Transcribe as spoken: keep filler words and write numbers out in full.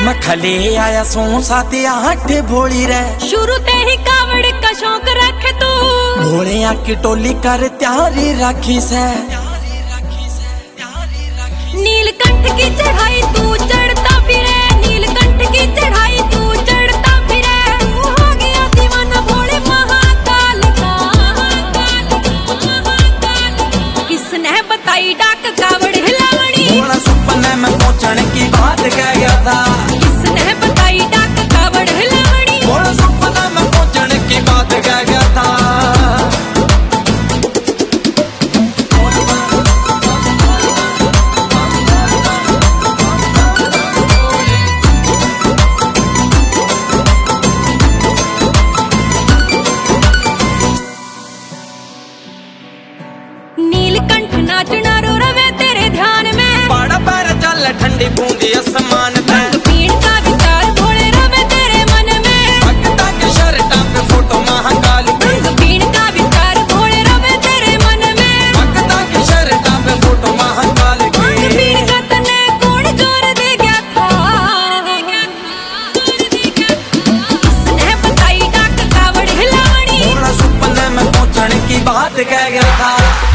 मैं खले आया सो साते आठ भोली रे। शुरू ते ही कावड़ का शौक रखे तू, भोले आकी टोली कर त्यारी राखी से। नीलकंठ की चढ़ाई तू चढ़ता फिरे, नीलकंठ की चढ़ाई तू चढ़ता फिरे। तू हो गया दीवाना भोले महाकाल का। किसने बताई डाक कावड़ हिलावणी, भोला सपने में पहुंचने की बात कह गया था। किसने बताई डाक कावड़ हिलावणी, भोला सपने में पहुंचने की बात कह गया था। नीलकंठ नाचना रो रवे तेरे ध्यान में, पाड़ा पर चल ठंडी बूंदी आसमान पे। पीड़ का विचार भोले रवे तेरे मन में, भक्ता के शर्टा पे फोटो महाकाल की। पीड़ का विचार भोले रवे तेरे मन में, भक्ता के शर्टा पे फोटो महाकाल की। पीड़ का तने कौन जोर दे गया था। किसने बताई डाक कावड़ हिलावणी, भोला सपने में पहुंचने की बात कह गया था।